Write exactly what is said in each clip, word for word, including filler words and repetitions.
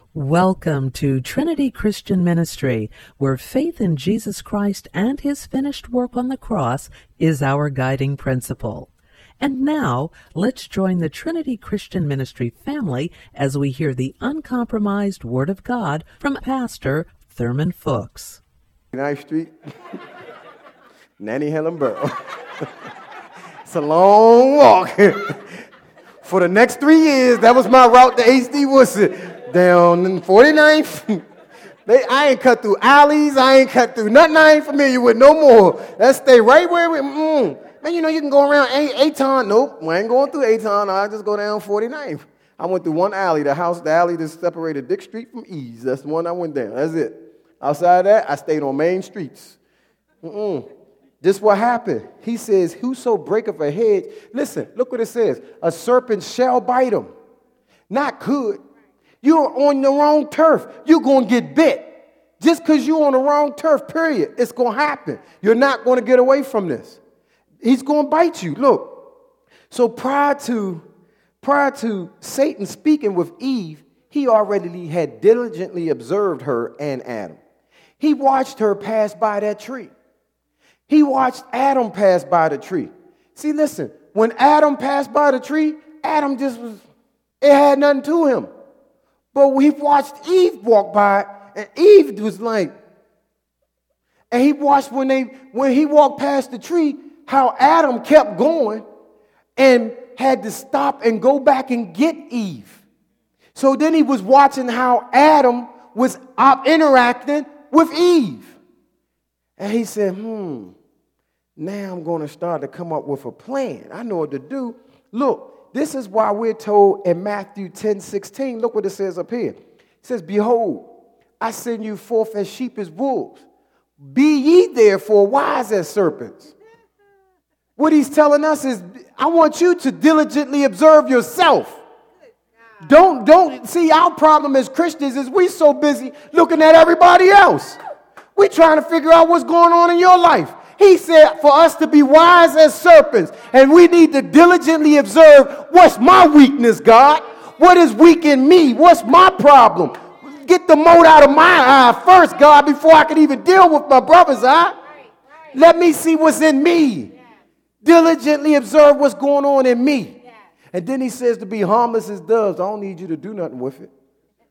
Welcome to Trinity Christian Ministry, where faith in Jesus Christ and his finished work on the cross is our guiding principle. And now, let's join the Trinity Christian Ministry family as we hear the uncompromised Word of God from Pastor Thurman Fuchs. ninth Street, Nanny Helen Burrow. It's a long walk. For the next three years, that was my route to H D Woodson. Down in forty-ninth. They, I ain't cut through alleys. I ain't cut through nothing I ain't familiar with no more. Let's stay right where we, mm. Man, you know, you can go around Aton. Nope, I ain't going through Aton. I just go down forty-ninth. I went through one alley, the house, the alley that separated Dick Street from Ease. That's the one I went down. That's it. Outside of that, I stayed on main streets. Mm-mm. This what happened. He says, whoso breaketh a hedge. Listen, look what it says. A serpent shall bite him. Not could. You're on the wrong turf. You're going to get bit. Just because you're on the wrong turf, period. It's going to happen. You're not going to get away from this. He's going to bite you. Look. So prior to, prior to Satan speaking with Eve, he already had diligently observed her and Adam. He watched her pass by that tree. He watched Adam pass by the tree. See, listen, when Adam passed by the tree, Adam just was, it had nothing to him. But we watched Eve walk by, and Eve was like, and he watched when they when he walked past the tree, how Adam kept going and had to stop and go back and get Eve. So then he was watching how Adam was up interacting with Eve. And he said, hmm, now I'm going to start to come up with a plan. I know what to do. Look. This is why we're told in Matthew ten sixteen, look what it says up here. It says, behold, I send you forth as sheep as wolves. Be ye therefore wise as serpents. What he's telling us is, I want you to diligently observe yourself. Don't, don't, see, our problem as Christians is we so busy looking at everybody else. We're trying to figure out what's going on in your life. He said for us to be wise as serpents, and we need to diligently observe what's my weakness, God? What is weak in me? What's my problem? Get the mote out of my eye first, God, before I can even deal with my brother's eye. Let me see what's in me. Diligently observe what's going on in me. And then he says to be harmless as doves. I don't need you to do nothing with it.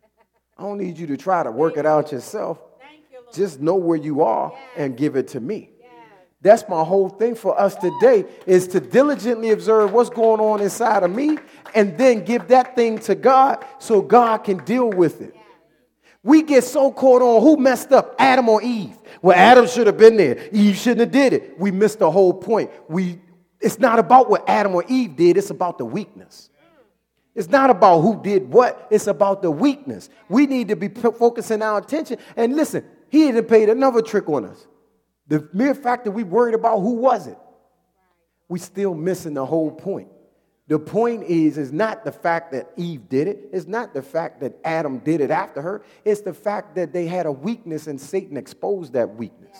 I don't need you to try to work it out yourself. Just know where you are and give it to me. That's my whole thing for us today, is to diligently observe what's going on inside of me and then give that thing to God so God can deal with it. We get so caught on who messed up, Adam or Eve. Well, Adam should have been there. Eve shouldn't have did it. We missed the whole point. We, it's not about what Adam or Eve did. It's about the weakness. It's not about who did what. It's about the weakness. We need to be focusing our attention. And listen, he even played another trick on us. The mere fact that we worried about who was it, we still missing the whole point. The point is, is not the fact that Eve did it. It's not the fact that Adam did it after her. It's the fact that they had a weakness and Satan exposed that weakness.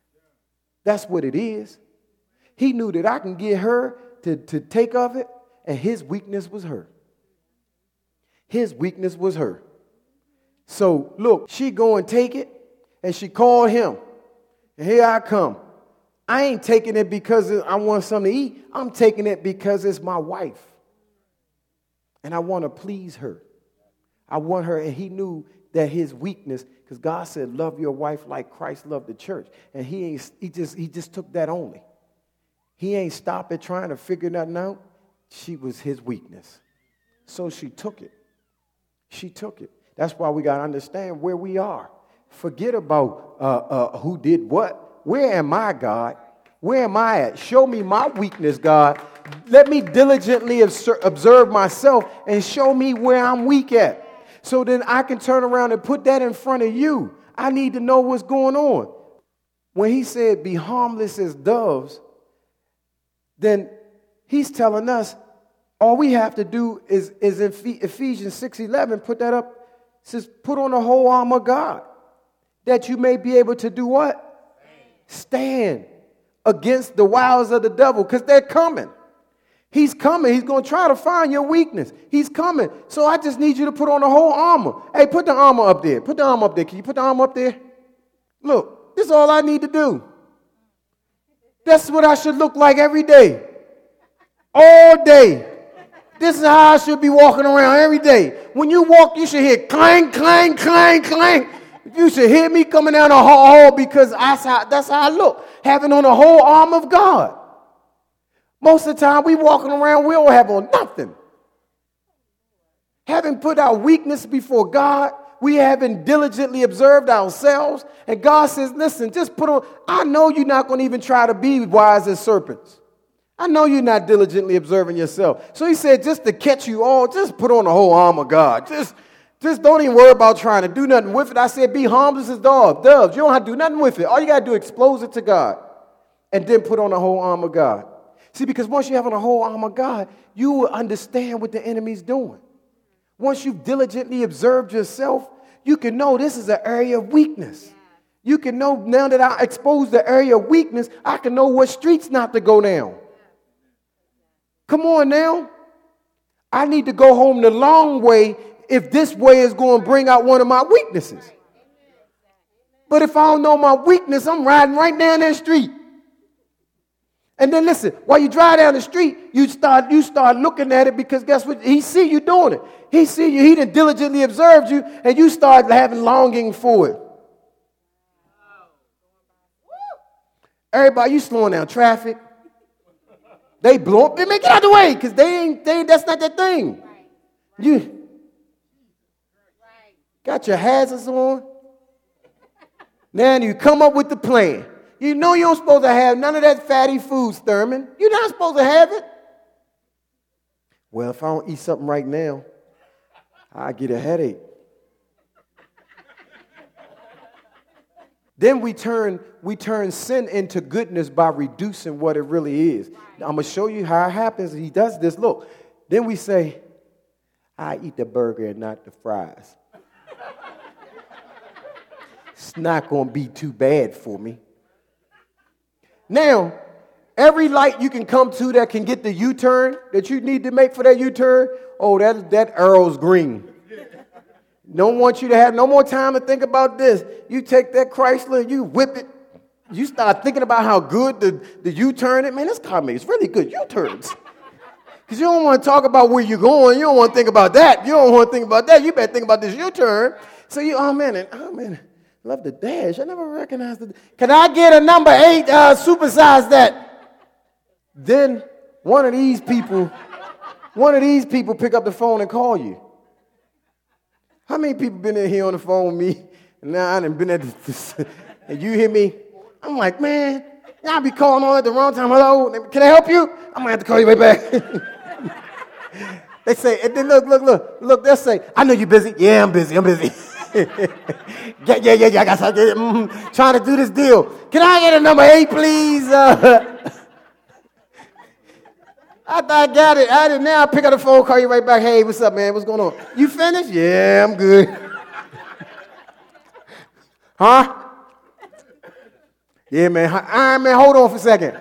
That's what it is. He knew that I can get her to, to take of it, and his weakness was her. His weakness was her. So, look, she go and take it, and she called him. And here I come. I ain't taking it because I want something to eat. I'm taking it because it's my wife. And I want to please her. I want her. And he knew that his weakness, because God said, love your wife like Christ loved the church. And he ain't, he just, he just took that only. He ain't stopped at trying to figure nothing out. She was his weakness. So she took it. She took it. That's why we got to understand where we are. Forget about uh, uh, who did what. Where am I, God? Where am I at? Show me my weakness, God. Let me diligently observe myself and show me where I'm weak at. So then I can turn around and put that in front of you. I need to know what's going on. When he said, be harmless as doves, then he's telling us all we have to do is, is in Ephesians six eleven, put that up. It says, put on the whole armor of God, that you may be able to do what? Stand against the wiles of the devil, because they're coming. He's coming. He's going to try to find your weakness. He's coming. So I just need you to put on the whole armor. Hey, put the armor up there. Put the armor up there. Can you put the armor up there? Look, this is all I need to do. That's what I should look like every day. All day. This is how I should be walking around every day. When you walk, you should hear clang, clang, clang, clang. You should hear me coming down the hall because that's how, that's how I look. Having on the whole armor of God. Most of the time, we walking around, we don't have on nothing. Having put our weakness before God, we haven't diligently observed ourselves. And God says, listen, just put on, I know you're not going to even try to be wise as serpents. I know you're not diligently observing yourself. So he said, just to catch you all, just put on the whole armor of God. Just, just don't even worry about trying to do nothing with it. I said, be harmless as doves. Doves, you don't have to do nothing with it. All you got to do is expose it to God. And then put on the whole armor of God. See, because once you have on the whole armor of God, you will understand what the enemy's doing. Once you've diligently observed yourself, you can know this is an area of weakness. You can know now that I exposed the area of weakness, I can know what streets not to go down. Come on now. I need to go home the long way if this way is going to bring out one of my weaknesses. But if I don't know my weakness, I'm riding right down that street. And then listen, while you drive down the street, you start you start looking at it because guess what? He see you doing it. He see you. He done diligently observed you, and you start having longing for it. Everybody, you slowing down traffic. They blow up. They make it out of the way because they ain't. They that's not their thing. You got your hazards on. Now you come up with the plan. You know you don't supposed to have none of that fatty foods, Thurman. You're not supposed to have it. Well, if I don't eat something right now, I get a headache. Then we turn we turn sin into goodness by reducing what it really is. Now, I'm going to show you how it happens. He does this. Look, then we say, I eat the burger and not the fries. It's not going to be too bad for me. Now, every light you can come to that can get the U-turn that you need to make for that U-turn, oh, that, that arrow's green. Don't want you to have no more time to think about this. You take that Chrysler and you whip it. You start thinking about how good the, the U-turn is. Man, this car makes really good U-turns. Because you don't want to talk about where you're going. You don't want to think about that. You don't want to think about that. You better think about this U-turn. So you, oh, man, and, oh, man. Love the dash. I never recognized it. Can I get a number eight, uh, supersize that? Then one of these people, one of these people pick up the phone and call you. How many people been in here on the phone with me? And now I done been at this, and you hear me? I'm like, man, y'all be calling on at the wrong time. Hello, can I help you? I'm going to have to call you right back. They say, and then look, look, look, look, they'll say, I know you're busy. Yeah, I'm busy. I'm busy. yeah, yeah, yeah, yeah, I got something. Mm-hmm. Trying to do this deal. Can I get a number eight, please? Uh, I thought I got it. I did. Now I pick up the phone, call you right back. Hey, what's up, man? What's going on? You finished? Yeah, I'm good. Huh? Yeah, man. All right, man, hold on for a second.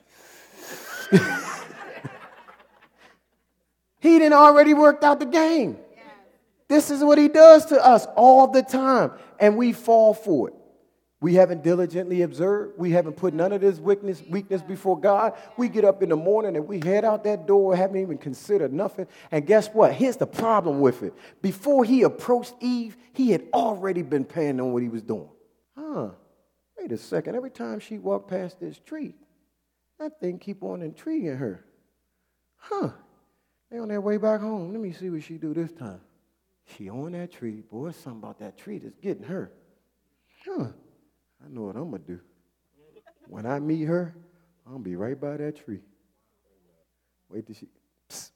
He done already worked out the game. This is what he does to us all the time, and we fall for it. We haven't diligently observed. We haven't put none of this weakness, weakness before God. We get up in the morning and we head out that door, haven't even considered nothing. And guess what? Here's the problem with it. Before he approached Eve, he had already been paying on what he was doing. Huh, wait a second. Every time she walked past this tree, that thing keep on intriguing her. Huh, they on their way back home. Let me see what she do this time. She on that tree. Boy, something about that tree that's getting her. Huh. I know what I'm going to do. When I meet her, I'm going to be right by that tree. Wait till she... Psst.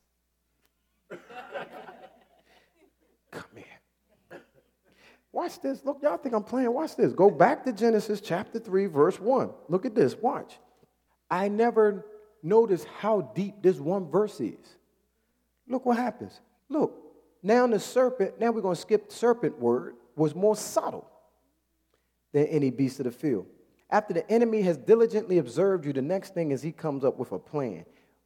Come here. Watch this. Look, y'all think I'm playing. Watch this. Go back to Genesis chapter three, verse one. Look at this. Watch. I never noticed how deep this one verse is. Look what happens. Look. Now the serpent, now we're going to skip the serpent word, was more subtle than any beast of the field. After the enemy has diligently observed you, the next thing is he comes up with a plan.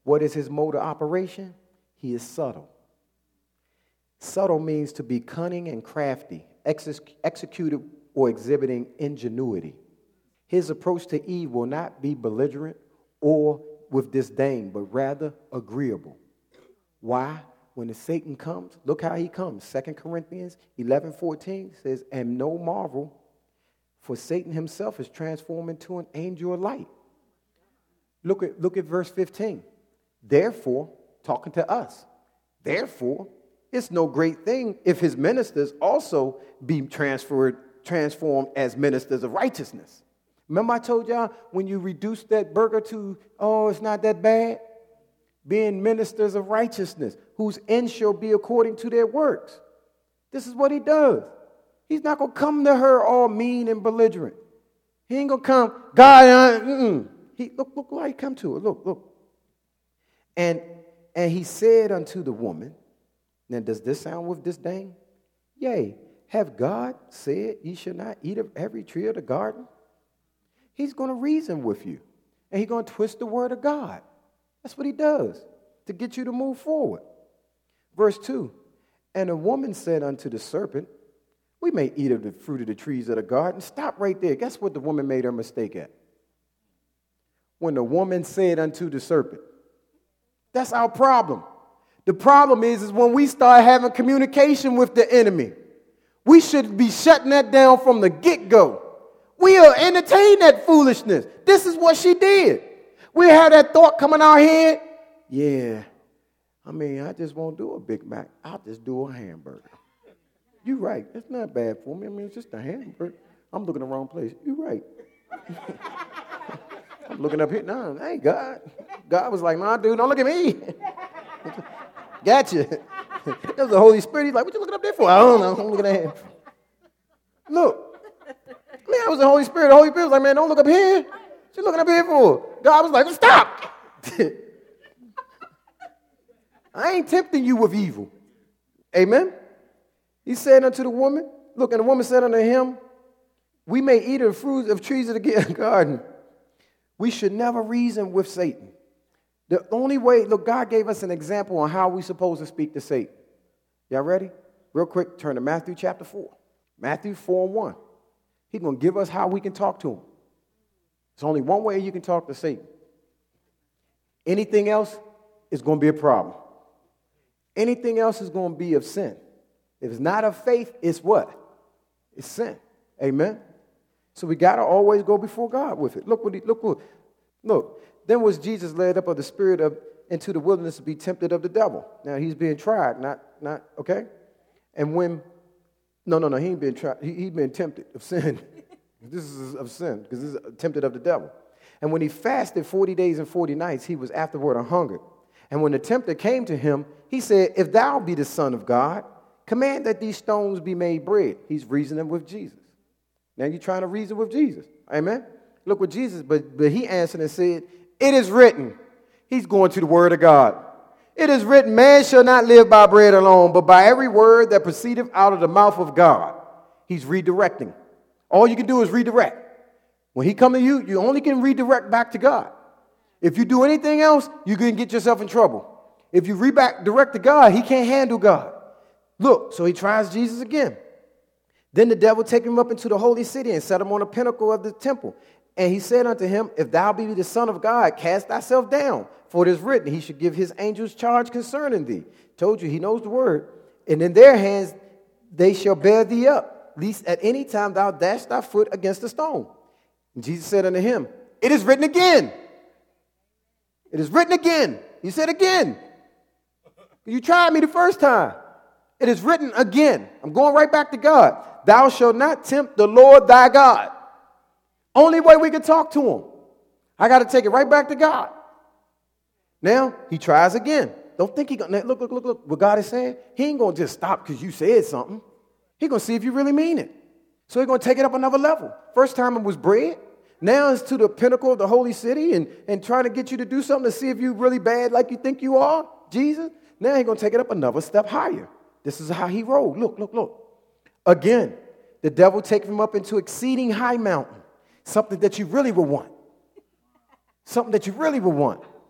What is his mode of operation? He is subtle. Subtle means to be cunning and crafty, ex- executed or exhibiting ingenuity. His approach to Eve will not be belligerent or with disdain, but rather agreeable. Why? When the Satan comes, look how he comes. Second Corinthians eleven fourteen says, and no marvel, for Satan himself is transformed into an angel of light. Look at, look at verse fifteen. Therefore, talking to us, therefore, it's no great thing if his ministers also be transferred, transformed as ministers of righteousness. Remember I told y'all when you reduce that burger to, oh, it's not that bad? Being ministers of righteousness, whose end shall be according to their works. This is what he does. He's not going to come to her all mean and belligerent. He ain't going to come, God, uh, mm-mm. He, look, look how he come to her. Look, look. And, and he said unto the woman, now does this sound with disdain? Yea, have God said ye shall not eat of every tree of the garden? He's going to reason with you. And he's going to twist the word of God. That's what he does to get you to move forward. Verse two, and a woman said unto the serpent, we may eat of the fruit of the trees of the garden. Stop right there. Guess what the woman made her mistake at? When the woman said unto the serpent. That's our problem. The problem is, is when we start having communication with the enemy. We should be shutting that down from the get-go. We'll entertain that foolishness. This is what she did. We have that thought coming our head. Yeah, I mean, I just won't do a Big Mac. I'll just do a hamburger. You're right. It's not bad for me. I mean, it's just a hamburger. I'm looking the wrong place. You're right. I'm looking up here. No, that ain't God. God was like, nah, dude, don't look at me. Gotcha. That was the Holy Spirit. He's like, what you looking up there for? I don't know. I'm looking at him. Look. Man, it was the Holy Spirit. The Holy Spirit was like, man, don't look up here. What you looking up here for? God was like, stop. I ain't tempting you with evil. Amen? He said unto the woman, look, and the woman said unto him, we may eat of the fruits of trees of the garden. We should never reason with Satan. The only way, look, God gave us an example on how we're supposed to speak to Satan. Y'all ready? Real quick, turn to Matthew chapter four. Matthew four and one. He's going to give us how we can talk to him. There's only one way you can talk to Satan. Anything else is going to be a problem. Anything else is going to be of sin. If it's not of faith, it's what? It's sin. Amen? So we got to always go before God with it. Look what he, look what, look. Then was Jesus led up of the spirit of into the wilderness to be tempted of the devil. Now he's being tried, not, not, okay? And when, no, no, no, he ain't been tried. He, he been tempted of sin. This is of sin, because this is tempted of the devil. And when he fasted forty days and forty nights, he was afterward a hungered. And when the tempter came to him, he said, if thou be the Son of God, command that these stones be made bread. He's reasoning with Jesus. Now you're trying to reason with Jesus. Amen? Look what Jesus, but, but he answered and said, it is written. He's going to the word of God. It is written, man shall not live by bread alone, but by every word that proceedeth out of the mouth of God. He's redirecting. All you can do is redirect. When he come to you, you only can redirect back to God. If you do anything else, you can get yourself in trouble. If you redirect to God, he can't handle God. Look, so he tries Jesus again. Then the devil take him up into the holy city and set him on the pinnacle of the temple. And he said unto him, if thou be the Son of God, cast thyself down. For it is written, he should give his angels charge concerning thee. Told you, he knows the word. And in their hands they shall bear thee up, lest at any time thou dash thy foot against a stone. And Jesus said unto him, it is written again. It is written again. He said again. You tried me the first time. It is written again. I'm going right back to God. Thou shalt not tempt the Lord thy God. Only way we can talk to him. I got to take it right back to God. Now, he tries again. Don't think he going to, look, look, look, look, what God is saying. He ain't going to just stop because you said something. He's going to see if you really mean it. So he's going to take it up another level. First time it was bread. Now it's to the pinnacle of the holy city and, and trying to get you to do something to see if you're really bad like you think you are, Jesus. Now he's going to take it up another step higher. This is how he rolled. Look, look, look. Again, the devil takes him up into exceeding high mountain. Something that you really would want. Something that you really would want.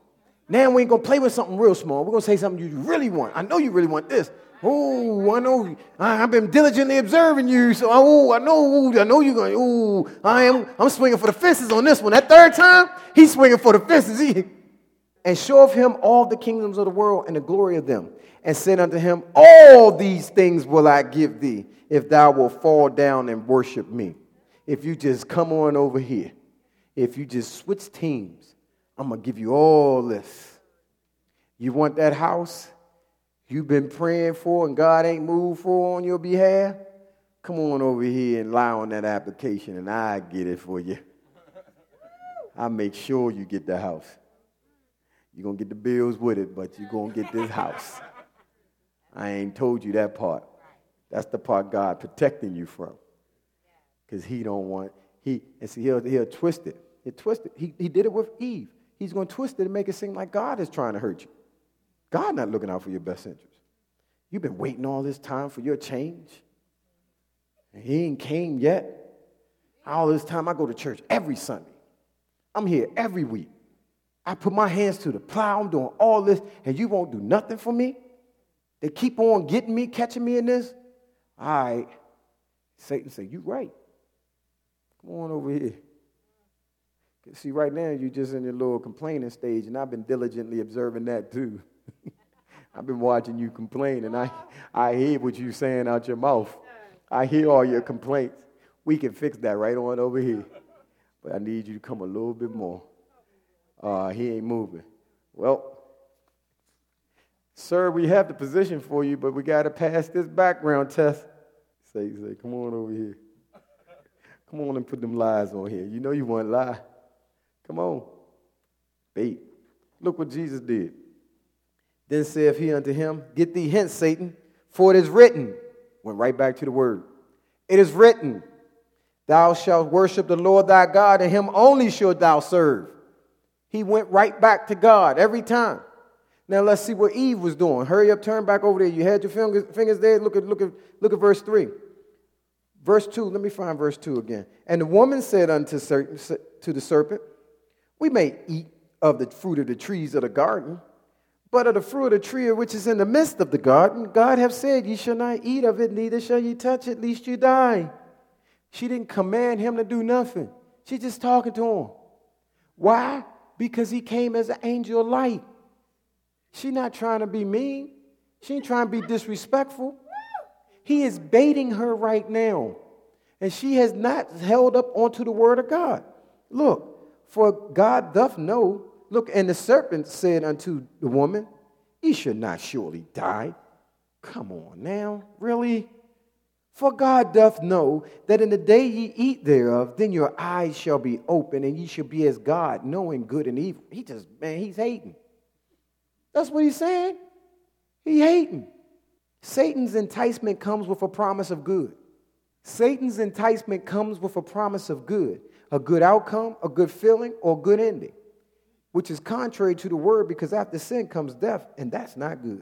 Now we ain't going to play with something real small. We're going to say something you really want. I know you really want this. Oh, I know. I, I've been diligently observing you, so oh, I know. I know you're going. Oh, I am. I'm swinging for the fences on this one. That third time, he's swinging for the fences. He, and showeth him all the kingdoms of the world and the glory of them, and said unto him, all these things will I give thee, if thou wilt fall down and worship me. If you just come on over here, if you just switch teams, I'm going to give you all this. You want that house you've been praying for and God ain't moved for on your behalf? Come on over here and lie on that application and I get it for you. I'll make sure you get the house. You're going to get the bills with it, but you're going to get this house. I ain't told you that part. That's the part God protecting you from. Because he don't want, he, and see, he'll, he'll twist it. He'll twist it. He, he did it with Eve. He's going to twist it and make it seem like God is trying to hurt you. God not looking out for your best interest. You've been waiting all this time for your change. And he ain't came yet. All this time I go to church every Sunday. I'm here every week. I put my hands to the plow. I'm doing all this, and you won't do nothing for me? They keep on getting me, catching me in this? All right. Satan say, you right. Come on over here. See, right now, you're just in your little complaining stage, and I've been diligently observing that, too. I've been watching you complain, and I, I hear what you're saying out your mouth. I hear all your complaints. We can fix that right on over here. But I need you to come a little bit more. Uh, he ain't moving. Well, sir, we have the position for you, but we got to pass this background test. Say, say, come on over here. Come on and put them lies on here. You know you want to lie. Come on. Bait. Look what Jesus did. Then saith he unto him, get thee hence, Satan, for it is written. Went right back to the word. It is written, thou shalt worship the Lord thy God, and him only shalt thou serve. He went right back to God every time. Now let's see what Eve was doing. Hurry up, turn back over there. You had your fingers, fingers there. Look at, look at, look at verse three. Verse two, let me find verse two again. And the woman said unto to the serpent, we may eat of the fruit of the trees of the garden, but of the fruit of the tree which is in the midst of the garden, God hath said, ye shall not eat of it, neither shall ye touch it, lest you die. She didn't command him to do nothing. She's just talking to him. Why? Because he came as an angel of light. She's not trying to be mean. She ain't trying to be disrespectful. He is baiting her right now. And she has not held up onto the word of God. Look, for God doth know. Look, and the serpent said unto the woman, ye should not surely die. Come on now, really? For God doth know that in the day ye eat thereof, then your eyes shall be open, and ye shall be as God, knowing good and evil. He just, man, he's hating. That's what he's saying. He hating. Satan's enticement comes with a promise of good. Satan's enticement comes with a promise of good, a good outcome, a good feeling, or good ending, which is contrary to the word, because after sin comes death, and that's not good.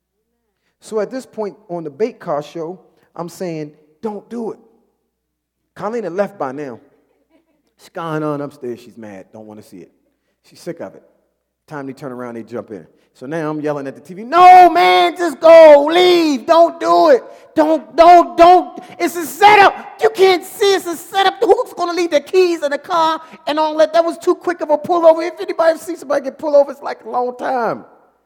So at this point on the bait car show, I'm saying, don't do it. Carlina left by now. She's gone on upstairs. She's mad. Don't want to see it. She's sick of it. Time they turn around, they jump in. So now I'm yelling at the T V. No, man, just go. Leave. Don't do it. Don't, don't, don't. It's a setup. You can't see it's a setup. Who's going to leave the keys in the car and all that? That was too quick of a pullover. If anybody sees somebody get pulled over, it's like a long time.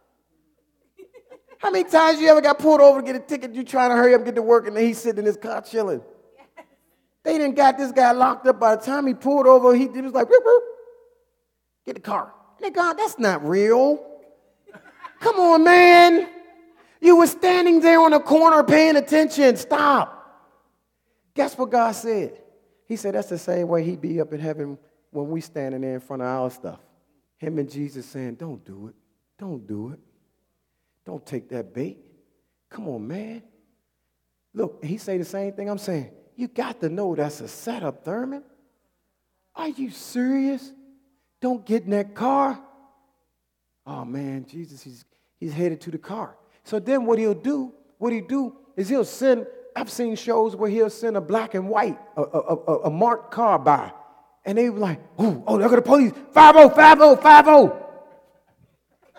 How many times you ever got pulled over to get a ticket, you trying to hurry up and get to work, and then he's sitting in his car chilling? Yes. They didn't got this guy locked up. By the time he pulled over, he, he was like, whoop, whoop. Get the car. And they go, that's not real. Come on, man. You were standing there on the corner paying attention. Stop. Guess what God said? He said that's the same way he be up in heaven when we standing there in front of our stuff. Him and Jesus saying, don't do it. Don't do it. Don't take that bait. Come on, man. Look, he say the same thing I'm saying. You got to know that's a setup, Thurman. Are you serious? Don't get in that car. Oh, man, Jesus, he's, he's headed to the car. So then what he'll do, what he do is he'll send, I've seen shows where he'll send a black and white, a, a, a, a marked car by. And they were like, oh, oh, look at the police. five oh, five oh, five oh.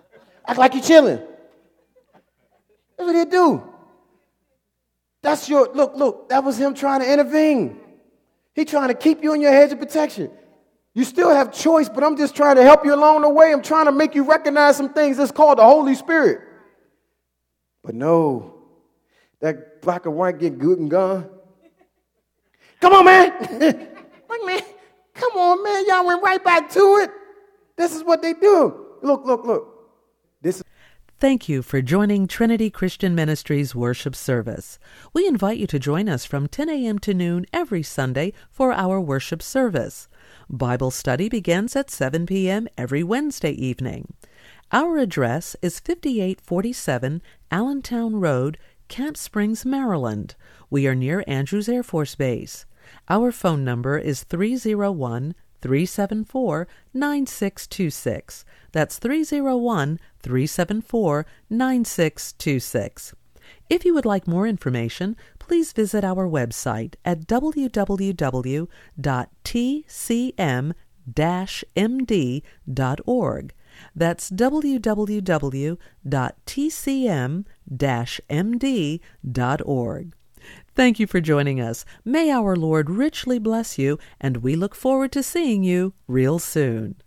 Act like you're chilling. That's what they do. That's your, look, look, that was him trying to intervene. He trying to keep you in your hedge of protection. You still have choice, but I'm just trying to help you along the way. I'm trying to make you recognize some things. It's called the Holy Spirit. But no, that black and white get good and gone. Come on, man. Like, man, come on, man. Y'all went right back to it. This is what they do. Look, look, look. This is Thank you for joining Trinity Christian Ministries worship service. We invite you to join us from ten a.m. to noon every Sunday for our worship service. Bible study begins at seven p.m. every Wednesday evening. Our address is fifty-eight forty-seven Allentown Road, Camp Springs, Maryland. We are near Andrews Air Force Base. Our phone number is three oh one, three seven four, nine six two six. That's three oh one, three seven four, nine six two six. If you would like more information, please visit our website at w w w dot t c m dash m d dot org. That's w w w dot t c m dash m d dot org. Thank you for joining us. May our Lord richly bless you, and we look forward to seeing you real soon.